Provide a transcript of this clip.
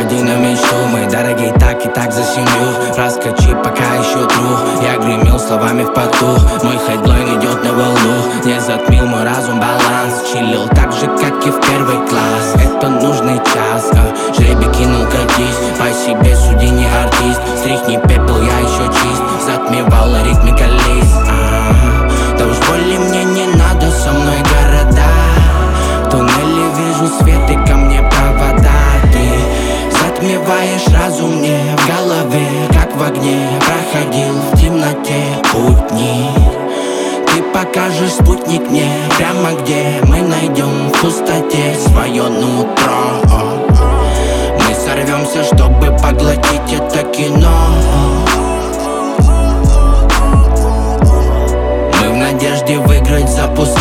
выходи на мечту. Мы дорогие так и так за семью. Проскочи, пока еще тру. Я гремел словами в поту. Мой хедлайн идет на волну. Не затмил мой разум баланс. Чилил так же, как и в первый класс. Это нужный час, жребий кинул, катись. По себе суди, не артист. Стряхни пепел, я еще чист. Затмевала ритмика лист. Да уж более мне не надо, со мной города. В туннеле вижу свет и ко мне провода. Ты затмеваешь разум мне в голове, как в огне. Проходил в темноте путник. Ты покажешь спутник мне прямо где мы найдем в пустоте свое нутро. Мы сорвемся, чтобы поглотить это кино. Мы в надежде выиграть, запускать